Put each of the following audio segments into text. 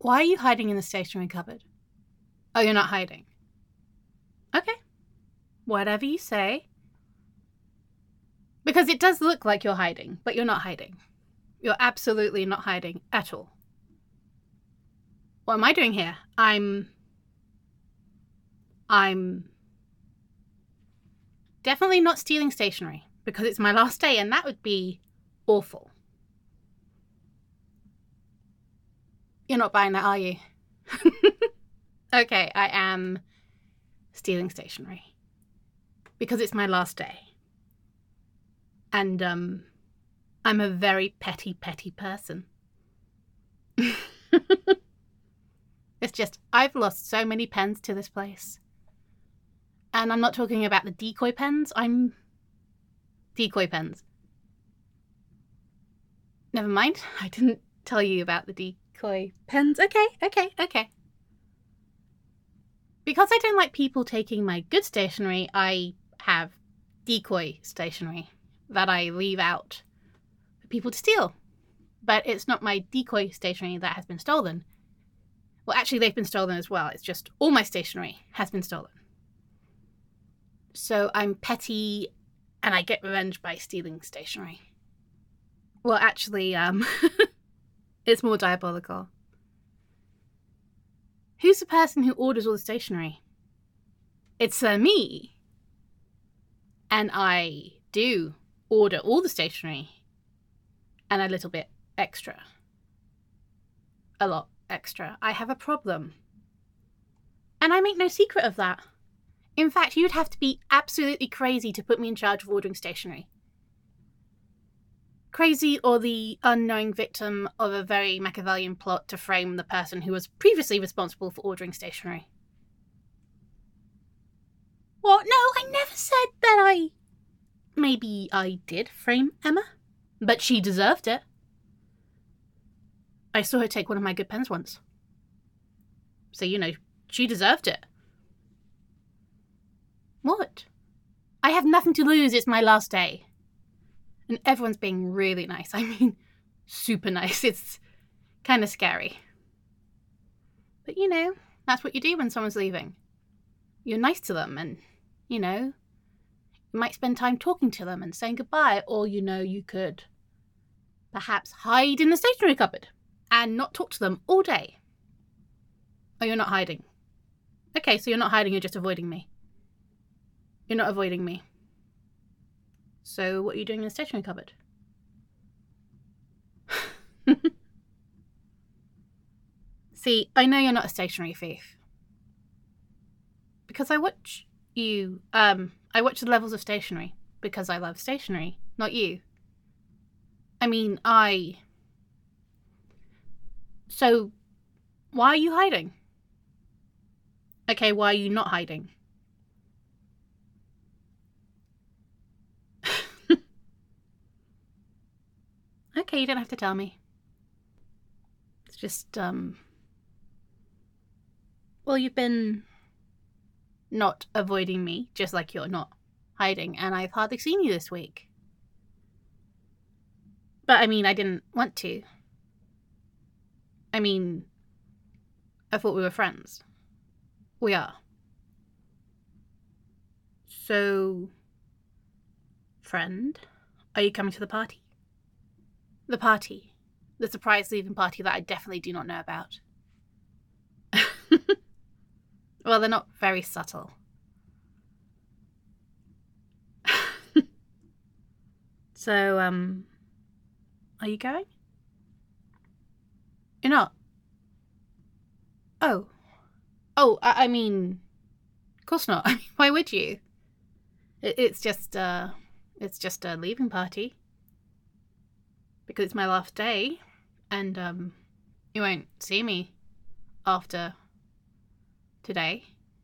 Why are you hiding in the stationery cupboard? Oh, you're not hiding. Okay. Whatever you say. Because it does look like you're hiding, but you're not hiding. You're absolutely not hiding at all. What am I doing here? I'm definitely not stealing stationery because it's my last day and that would be awful. You're not buying that, are you? Okay, I am stealing stationery because it's my last day. And I'm a very petty person. It's just, I've lost so many pens to this place. And I'm not talking about the decoy pens. Decoy pens. Never mind. I didn't tell you about the decoy pens. Okay. Because I don't like people taking my good stationery, I have decoy stationery that I leave out for people to steal. But it's not my decoy stationery that has been stolen. Well, actually, they've been stolen as well. It's just all my stationery has been stolen. So I'm petty and I get revenge by stealing stationery. Well, actually, it's more diabolical. Who's the person who orders all the stationery? It's me. And I do order all the stationery and a little bit extra. A lot extra. I have a problem. And I make no secret of that. In fact, you'd have to be absolutely crazy to put me in charge of ordering stationery. Crazy or the unknowing victim of a very Machiavellian plot to frame the person who was previously responsible for ordering stationery. What? No, I never said that Maybe I did frame Emma, but she deserved it. I saw her take one of my good pens once. So, she deserved it. What? I have nothing to lose. It's my last day. And everyone's being really nice. I mean, super nice. It's kind of scary. But, that's what you do when someone's leaving. You're nice to them and, you might spend time talking to them and saying goodbye. Or, you could perhaps hide in the stationery cupboard and not talk to them all day. Oh, you're not hiding. Okay, so you're not hiding, you're just avoiding me. You're not avoiding me. So what are you doing in the stationery cupboard? See, I know you're not a stationery thief. Because I watch you. I watch the levels of stationery because I love stationery, not you. I mean, So, why are you hiding? Okay, why are you not hiding? Okay, you don't have to tell me. It's just, well, you've been not avoiding me, just like you're not hiding, and I've hardly seen you this week. But, I mean, I didn't want to. I mean, I thought we were friends. We are. So, friend, are you coming to the party? The party. The surprise leaving party that I definitely do not know about. Well, they're not very subtle. So, are you going? You're not? Oh. I mean, of course not. I mean, why would you? It's just a leaving party. Because it's my last day, and, you won't see me after today.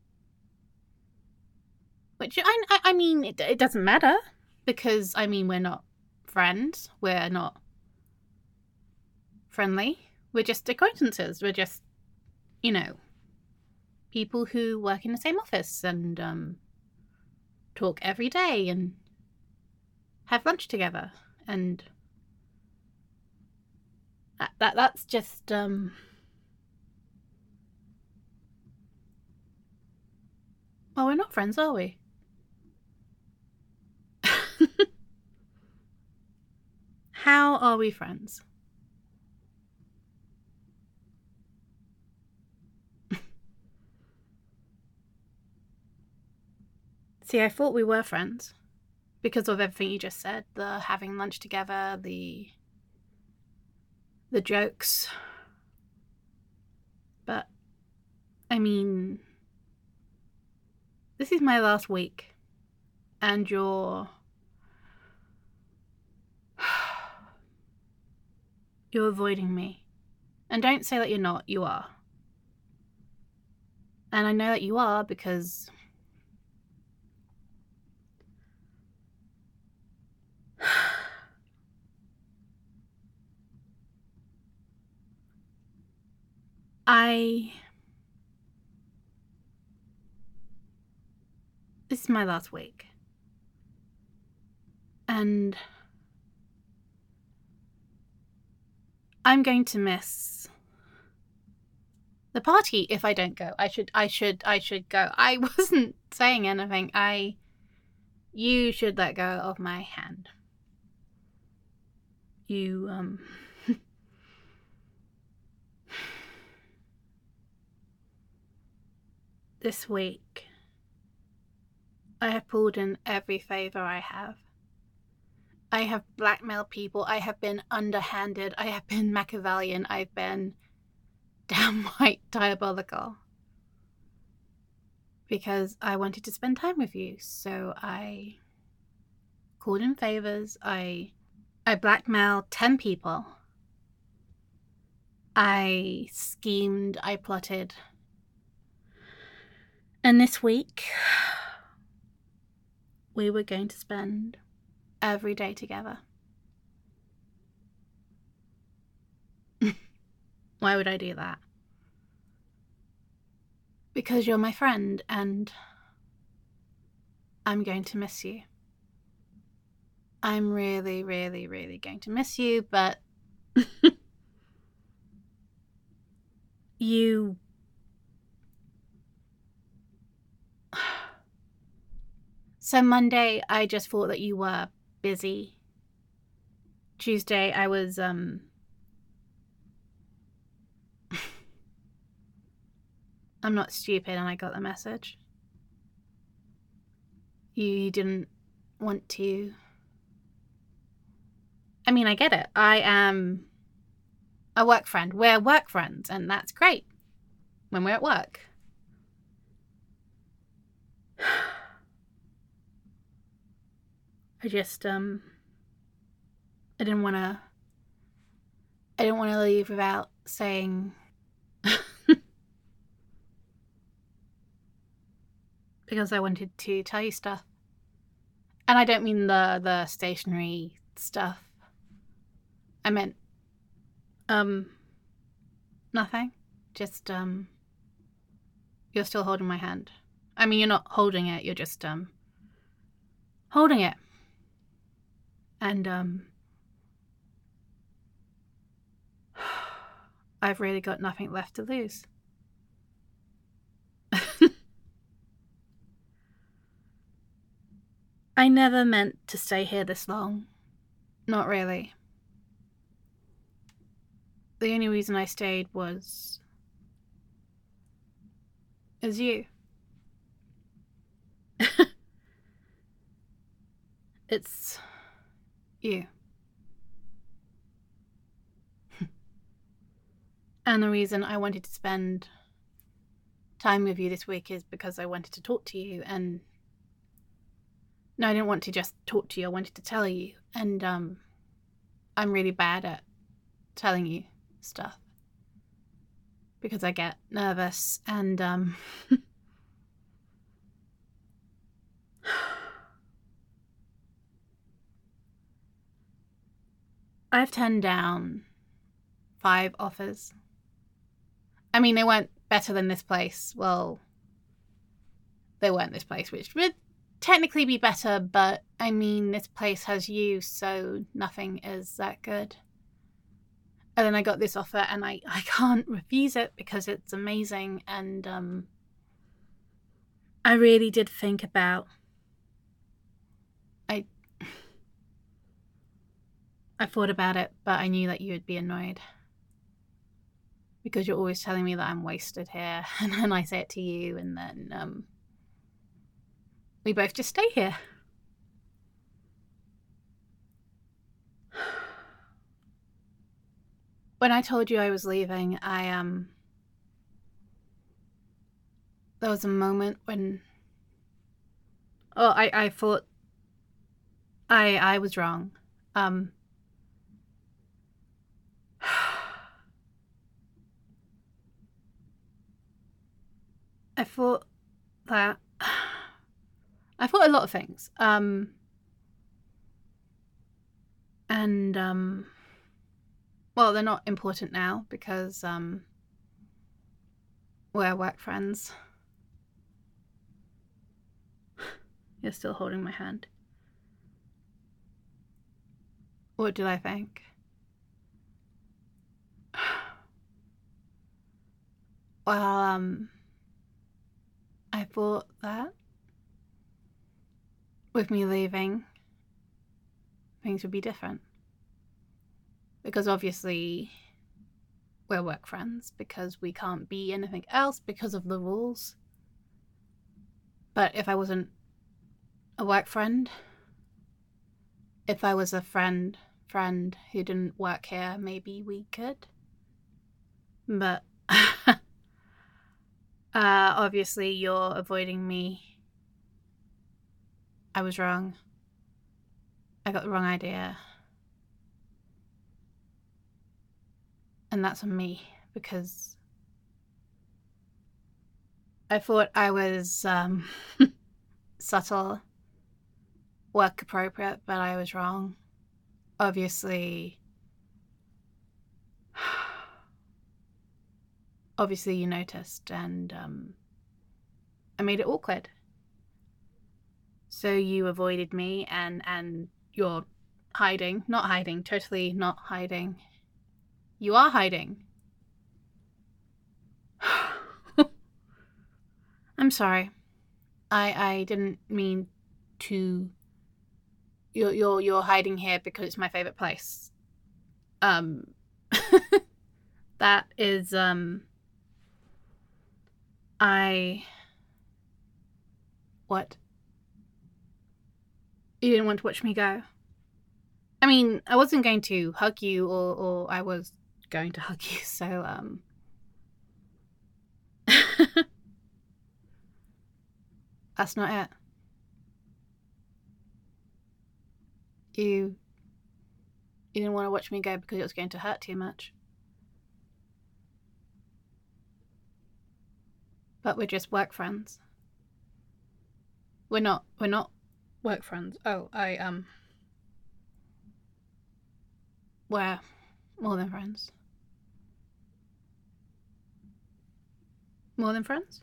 Which, I mean, it doesn't matter. Because, I mean, we're not friends. We're not friendly. We're just acquaintances. We're just, people who work in the same office and talk every day and have lunch together. And that's just, Oh, we're not friends, are we? How are we friends? See, I thought we were friends because of everything you just said. The having lunch together, the jokes. But, I mean, this is my last week. And you're avoiding me. And don't say that you're not. You are. And I know that you are because this is my last week. And I'm going to miss the party if I don't go. I should go. I wasn't saying anything. You should let go of my hand. You, this week, I have pulled in every favor I have. I have blackmailed people. I have been underhanded. I have been Machiavellian. I've been downright diabolical. Because I wanted to spend time with you. So I called in favors. I blackmailed 10 people. I schemed. I plotted. And this week, we were going to spend every day together. Why would I do that? Because you're my friend and I'm going to miss you. I'm really, really, really going to miss you, but you... So Monday, I just thought that you were busy. Tuesday, I was, I'm not stupid and I got the message. You didn't want to... I mean, I get it. I am a work friend. We're work friends, and that's great when we're at work. I just, I didn't want to leave without saying... because I wanted to tell you stuff. And I don't mean the stationary stuff. I meant, nothing. Just, you're still holding my hand. I mean, you're not holding it, you're just, holding it. And, I've really got nothing left to lose. I never meant to stay here this long. Not really. The only reason I stayed was you. It's you. And the reason I wanted to spend time with you this week is because I wanted to talk to you. And no, I didn't want to just talk to you. I wanted to tell you. And I'm really bad at telling you stuff because I get nervous and I've turned down 5 offers. I mean, they weren't better than this place. Well, they weren't this place, which would technically be better, but I mean, this place has you, so nothing is that good. And then I got this offer and I can't refuse it because it's amazing and I really did think about... I thought about it, but I knew that you would be annoyed. Because you're always telling me that I'm wasted here, and then I say it to you, and then we both just stay here. When I told you I was leaving, there was a moment when... I thought I was wrong. I thought a lot of things. Well, they're not important now because we're work friends. You're still holding my hand. What did I think? Well, I thought that with me leaving, things would be different. Because obviously we're work friends, because we can't be anything else because of the rules. But if I wasn't a work friend, if I was a friend who didn't work here, maybe we could. But obviously you're avoiding me. I was wrong. I got the wrong idea. And that's on me, because I thought I was subtle, work appropriate, but I was wrong. Obviously you noticed, and I made it awkward. So you avoided me, and you're hiding. Not hiding, totally not hiding. You are hiding. I'm sorry. I didn't mean to... You're hiding here because it's my favorite place. That is, What? You didn't want to watch me go? I mean, I wasn't going to hug you, or I was going to hug you, so, that's not it. You didn't want to watch me go because it was going to hurt too much. But we're just work friends. We're not work friends. Oh, we're more than friends. More than friends?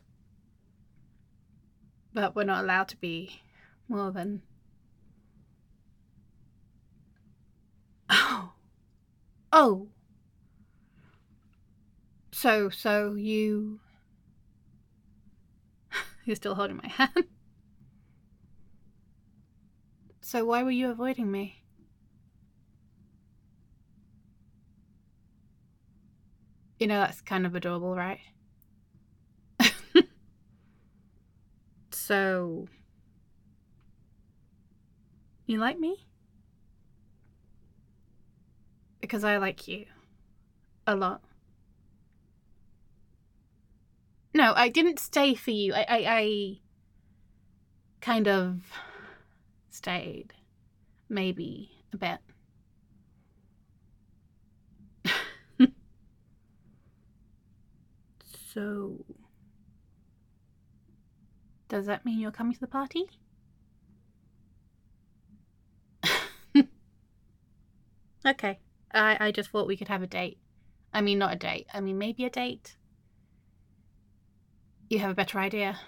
But we're not allowed to be more than... Oh. So you... You're still holding my hand. So why were you avoiding me? You know, that's kind of adorable, right? So... You like me? Because I like you. A lot. No, I didn't stay for you. I kind of stayed. Maybe a bit. So... Does that mean you're coming to the party? Okay. I just thought we could have a date. I mean, not a date. I mean, maybe a date. You have a better idea?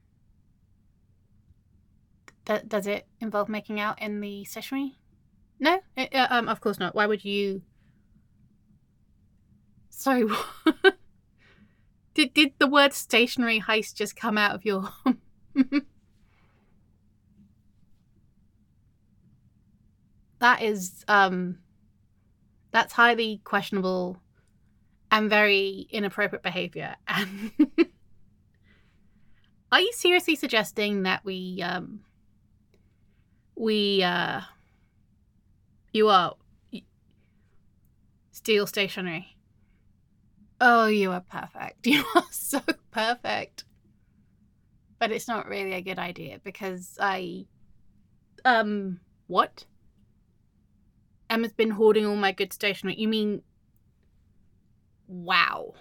Does it involve making out in the stationery? No? Of course not. Why would you... Sorry, what? Did the word stationery heist just come out of your That is, that's highly questionable and very inappropriate behavior. And are you seriously suggesting that you are steal stationery? Oh, you are perfect. You are so perfect. But it's not really a good idea because what? Emma's been hoarding all my good stationery. You mean, wow.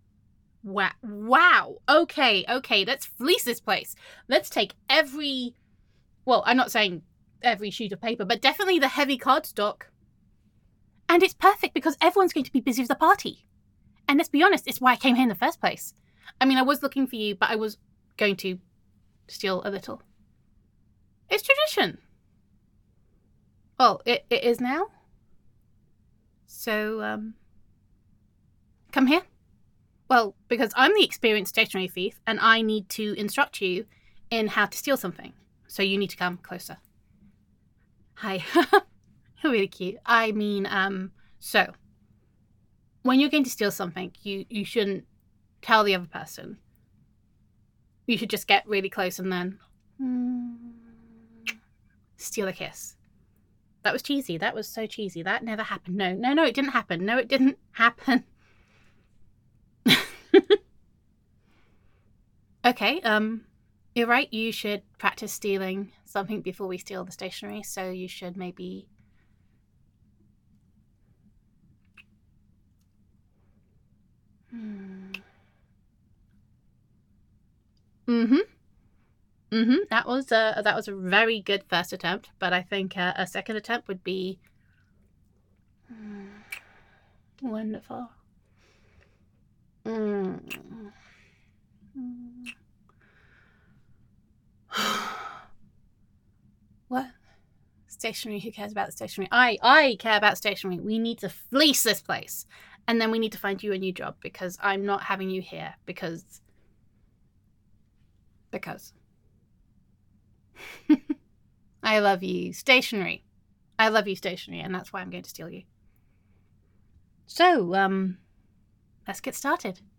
Wow. Okay, let's fleece this place. Let's take well, I'm not saying every sheet of paper, but definitely the heavy cardstock. And it's perfect because everyone's going to be busy with the party. And let's be honest, it's why I came here in the first place. I mean, I was looking for you, but I was going to steal a little. It's tradition. Well, it is now. So, come here. Well, because I'm the experienced stationery thief, and I need to instruct you in how to steal something. So you need to come closer. Hi. You're really cute. I mean, so when you're going to steal something, you shouldn't tell the other person. You should just get really close and then steal a kiss. That was cheesy. That was so cheesy. That never happened. No, it didn't happen. No, it didn't happen. Okay, you're right. You should practice stealing something before we steal the stationery. So you should maybe... That was a very good first attempt, but I think a second attempt would be wonderful. What? Stationery? Who cares about the stationery? I care about stationery. We need to fleece this place, and then we need to find you a new job because I'm not having you here because. I love you, stationery. I love you, stationery, and that's why I'm going to steal you. So, let's get started.